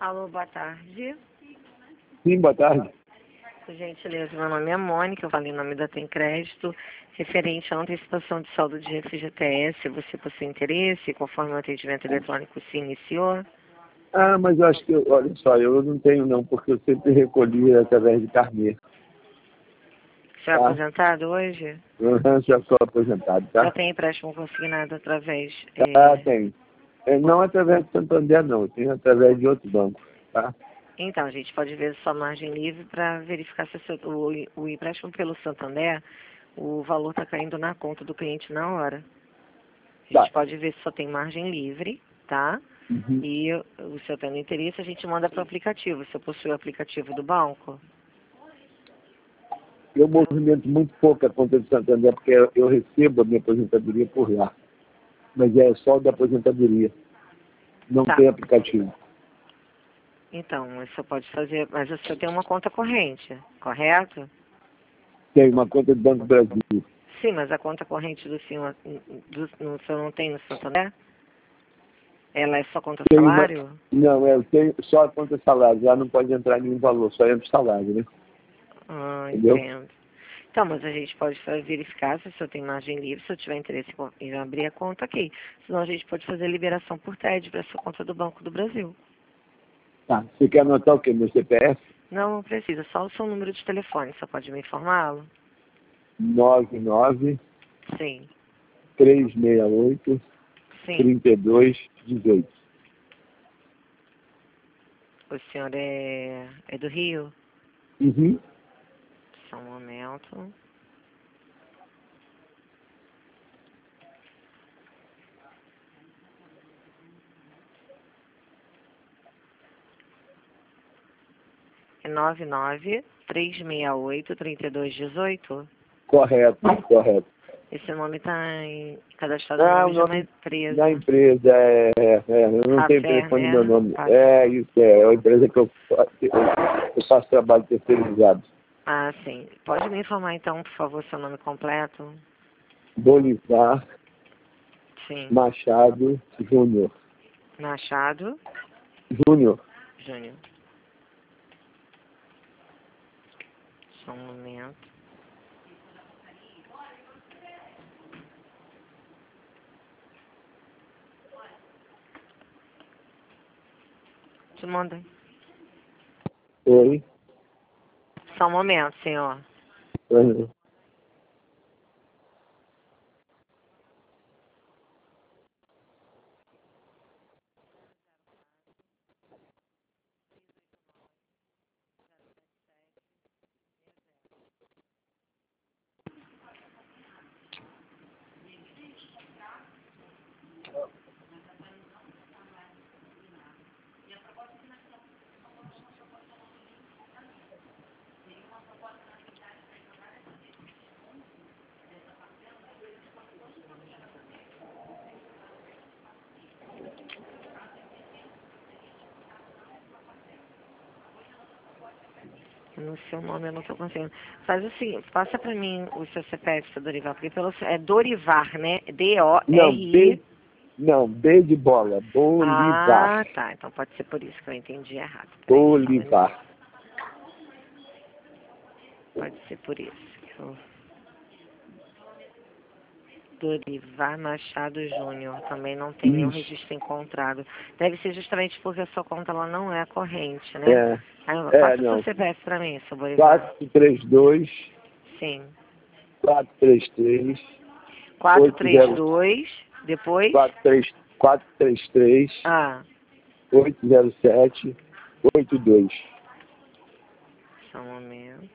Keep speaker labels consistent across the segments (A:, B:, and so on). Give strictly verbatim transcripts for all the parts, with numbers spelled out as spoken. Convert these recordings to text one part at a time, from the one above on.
A: Alô, boa tarde.
B: Sim, boa tarde.
A: Por gentileza, meu nome é Mônica, eu falei em nome da Tem Crédito, referente à antecipação de saldo de F G T S. Você possui interesse, conforme o atendimento eletrônico se iniciou?
B: Ah, mas eu acho que, olha só, eu não tenho não, porque eu sempre recolhi através de carnê.
A: Você é
B: Tá?
A: aposentado hoje?
B: Uhum, já sou aposentado,
A: Já
B: tá?
A: tem empréstimo consignado através...
B: Ah,
A: É...
B: tem. É, não através de Santander, não. Eu tenho através de outro banco, tá?
A: Então, a gente pode ver sua margem livre para verificar se o, seu- o, o empréstimo pelo Santander, o valor está caindo na conta do cliente na hora. A
B: Tá.
A: gente pode ver se só tem margem livre, tá?
B: Uhum.
A: E o seu tendo interesse, a gente manda para o aplicativo. Você possui o aplicativo do banco?
B: Eu movimento muito pouco a conta de Santander, porque eu, eu recebo a minha aposentadoria por lá. Mas é só da aposentadoria. Não
A: Tá.
B: tem aplicativo.
A: Então, você pode fazer, mas você tem uma conta corrente, correto?
B: Tem uma conta do Banco Brasil.
A: Sim, mas a conta corrente do senhor, do, no senhor não tem no Santander? Ela é só conta
B: Tem uma...
A: salário?
B: Não, eu tenho só a conta salário. Já não pode entrar nenhum valor, só entra o salário, né?
A: Ah,
B: Entendeu?
A: entendo. Então, mas a gente pode fa- verificar se o senhor tem margem livre, se eu tiver interesse em abrir a conta aqui. Senão a gente pode fazer a liberação por T E D para sua conta do Banco do Brasil.
B: Tá. Você quer anotar o quê? Meu C P F?
A: Não, não precisa, só o seu número de telefone. Você pode me informá-lo?
B: nove nove
A: Sim,
B: três seis oito
A: sim.
B: três dois um oito.
A: O senhor é, é do Rio?
B: Uhum.
A: Só um momento. É nove nove três seis oito três dois um oito?
B: Correto, correto.
A: Esse nome está cadastrado no
B: Ah, o
A: nome de uma
B: nome da
A: empresa.
B: empresa é, é, é, eu não tenho
A: Fafer,
B: telefone no
A: né?
B: meu nome.
A: Fa-
B: É, isso é, é uma empresa que eu, fa- eu faço trabalho terceirizado.
A: Ah, sim. Pode me informar então, por favor, seu nome completo?
B: Bolivar
A: Sim.
B: Machado Júnior.
A: Machado
B: Júnior.
A: Júnior. Só um momento. Te manda.
B: Oi.
A: Só um momento, senhor.
B: Uhum.
A: No seu nome eu não estou conseguindo. Faz o seguinte, passa para mim o seu C P F, seu Dorival, porque pelo, é Dorivar, né?
B: Não,
A: D-O-R-I.
B: B, não, B de bola. Bolivar.
A: Ah, tá. Então pode ser por isso que eu entendi errado. Peraí, só um minuto.
B: Bolivar.
A: Pode ser por isso. que eu- Dorivar Machado Júnior. Também não tem nenhum
B: Isso.
A: registro encontrado. Deve ser justamente porque a sua conta ela não é corrente, né?
B: É,
A: Aí,
B: é,
A: passa o seu
B: não.
A: C P F para mim, seu Dorivar.
B: quatro três dois,
A: Sim.
B: quatro três três,
A: quatro
B: oito
A: três
B: zero,
A: dois. Depois?
B: quatro três, quatro três três,
A: Ah,
B: oito zero sete, oito dois.
A: só um momento.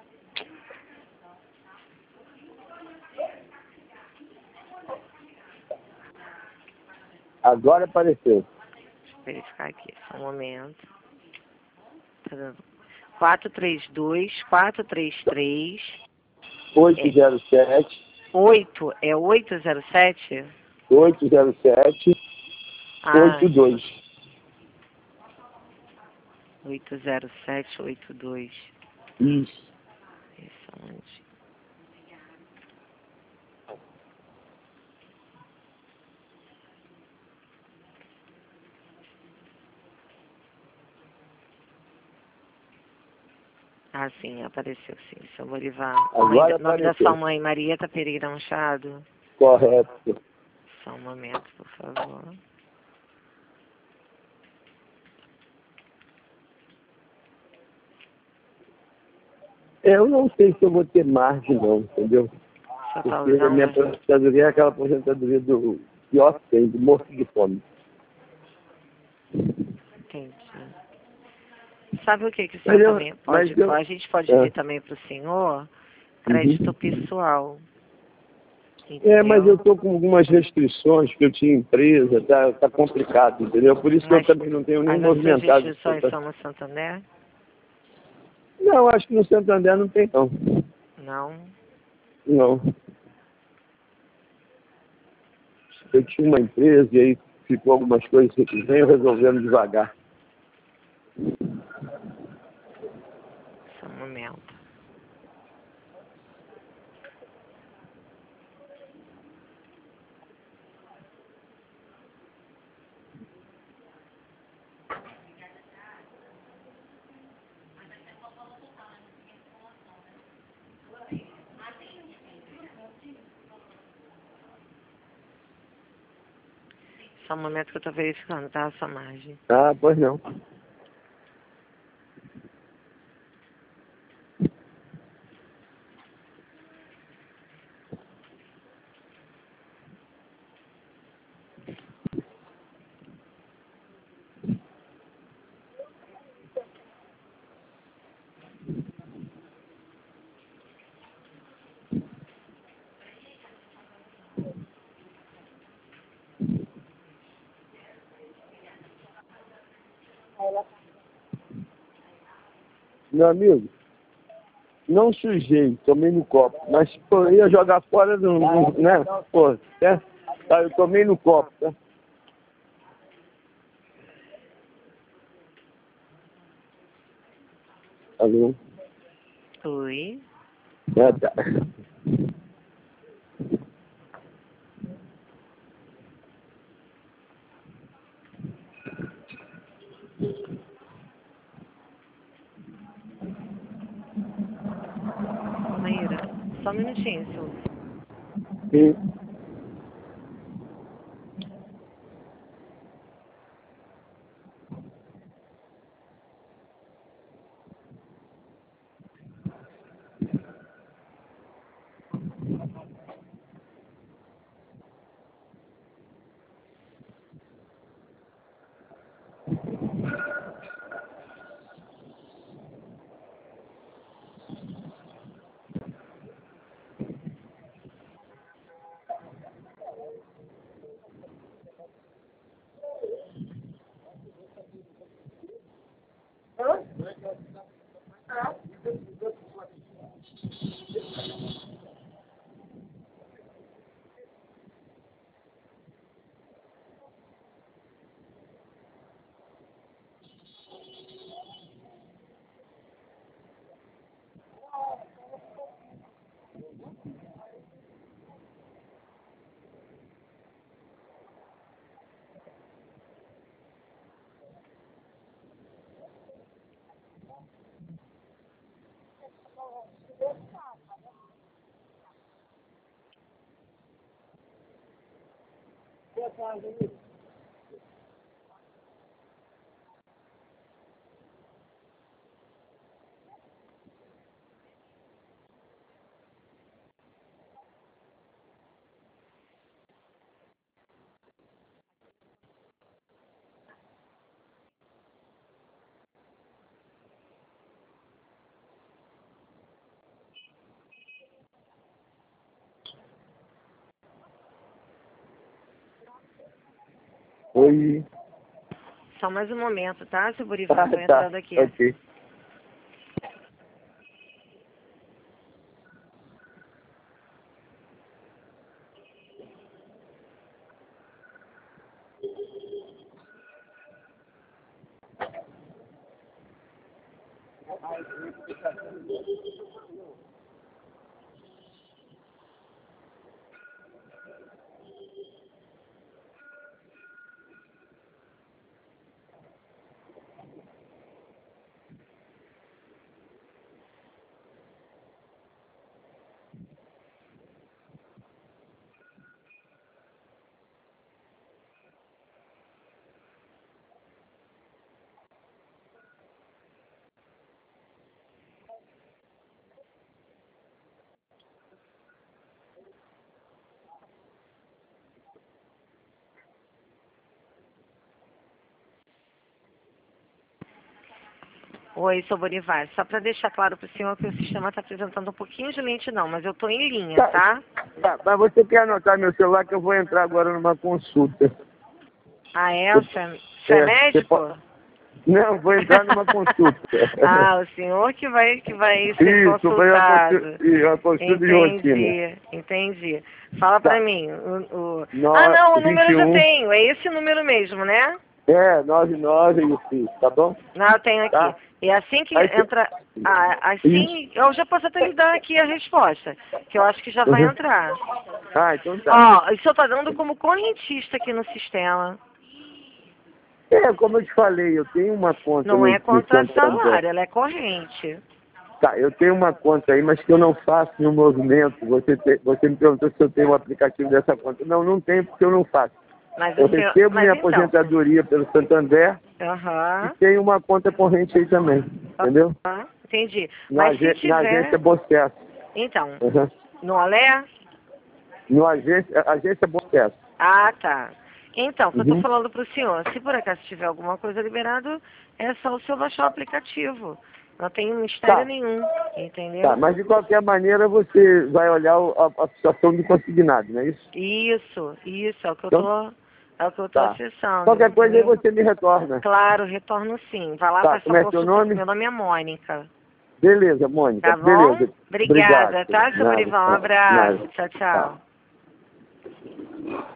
B: Agora apareceu.
A: Deixa eu verificar aqui, só um momento. Tá dando. quatro três dois, quatro três três,
B: oito
A: é,
B: zero sete,
A: oito, é oito zero sete?
B: oito zero sete,
A: Ah,
B: oito dois.
A: oito zero sete oito dois.
B: Isso.
A: Isso onde? Ah, sim, apareceu sim, seu Bolivar.
B: Agora
A: Mãe, nome da
B: apareceu.
A: sua mãe, Marieta Pereira Machado?
B: Correto.
A: Só um momento, por favor.
B: Eu não sei se eu vou ter margem, não, entendeu?
A: Só está
B: Porque a minha
A: usando...
B: aposentadoria é aquela aposentadoria do pior que tem, do morto de fome.
A: Entendi. Sabe o que que o
B: Mas
A: senhor
B: eu,
A: também
B: mas
A: pode...
B: eu,
A: A gente pode
B: é.
A: ver também para o senhor crédito
B: Uhum.
A: pessoal.
B: É, mas eu
A: Entendeu?
B: estou com algumas restrições, que eu tinha empresa, tá, tá complicado, entendeu? Por isso que eu
A: Mas
B: também não tenho nem
A: as suas
B: movimentado.
A: restrições são no Santander?
B: Não, acho que no Santander não tem, não.
A: Não.
B: Não. Eu tinha uma empresa e aí ficou algumas coisas que venho resolvendo devagar.
A: Só um momento. Só um momento que eu estou verificando, tá? Essa margem.
B: Ah, pois não. Meu amigo, não sujei, tomei no copo. Mas, pô, eu ia jogar fora, do, do, né? Pô, é? Tá, eu tomei no copo, tá? Alô?
A: Oi.
B: Ah, tá.
A: Maíra, só um minutinho, senhor.
B: Sim. Oi.
A: Só mais um momento, tá, seu Bolivar? Tô
B: Ah, tá.
A: entrando aqui.
B: Ok.
A: Oi, sou Bonivar. Só para deixar claro para o senhor que o sistema está apresentando um pouquinho de lentidão, mas eu estou em linha,
B: Tá,
A: tá?
B: tá, mas você quer anotar meu celular que eu vou entrar agora numa consulta.
A: Ah, é? Você é, você é
B: É, você
A: médico?
B: pode- Não, vou entrar numa consulta.
A: Ah, o senhor que vai, que vai ser
B: Isso, foi uma
A: consultado.
B: consulta, isso, uma consulta de rotina.
A: Entendi, entendi. Fala
B: Tá.
A: pra mim. O, o...
B: No-
A: Ah, não, o número eu já
B: vinte e um.
A: tenho. É esse número mesmo, né?
B: É, nove nove isso, tá bom?
A: Não, eu tenho aqui.
B: Tá.
A: E assim que
B: Aí cê-
A: entra... Ah, assim, eu já posso até lhe dar aqui a resposta, que eu acho que já vai
B: Uhum.
A: entrar.
B: Ah, então tá.
A: Ó, isso eu tô dando como correntista aqui no sistema.
B: É, como eu te falei, eu tenho uma conta
A: Não
B: no,
A: é
B: no
A: contra
B: Santander.
A: salário, ela é corrente.
B: Tá, eu tenho uma conta aí, mas que eu não faço nenhum movimento. Você, te, você me perguntou se eu tenho um aplicativo dessa conta. Não, não tenho porque eu não faço.
A: Mas
B: Eu
A: o seu...
B: recebo
A: Mas
B: minha
A: então...
B: aposentadoria pelo Santander e
A: Aham.
B: tenho uma conta corrente aí também, entendeu?
A: Aham, entendi.
B: Na,
A: Mas se
B: age- na agência
A: tiver...
B: Bocesso.
A: Então,
B: Uhum.
A: no Olé?
B: No agência, agência Bocesso.
A: Ah, tá. Então, o que eu tô
B: Uhum.
A: falando pro senhor, se por acaso tiver alguma coisa liberado, é só o senhor baixar o aplicativo. Não tem mistério
B: Tá.
A: nenhum, entendeu?
B: Tá, mas de qualquer maneira você vai olhar o- a, a situação do consignado, não é isso?
A: Isso, isso, é o que eu
B: Então,
A: tô, é o que eu tô
B: tá.
A: acessando.
B: Qualquer coisa aí
A: entendeu?
B: você me retorna.
A: Claro, retorno sim. Vai lá
B: Tá,
A: com essa
B: como é seu
A: consulta.
B: nome?
A: Meu nome é Mônica.
B: Beleza, Mônica.
A: Tá bom?
B: Beleza.
A: Obrigada,
B: Obrigado.
A: tá, seu
B: Nada,
A: Burival? Um
B: nada.
A: abraço. Tchau,
B: Tá.
A: tchau.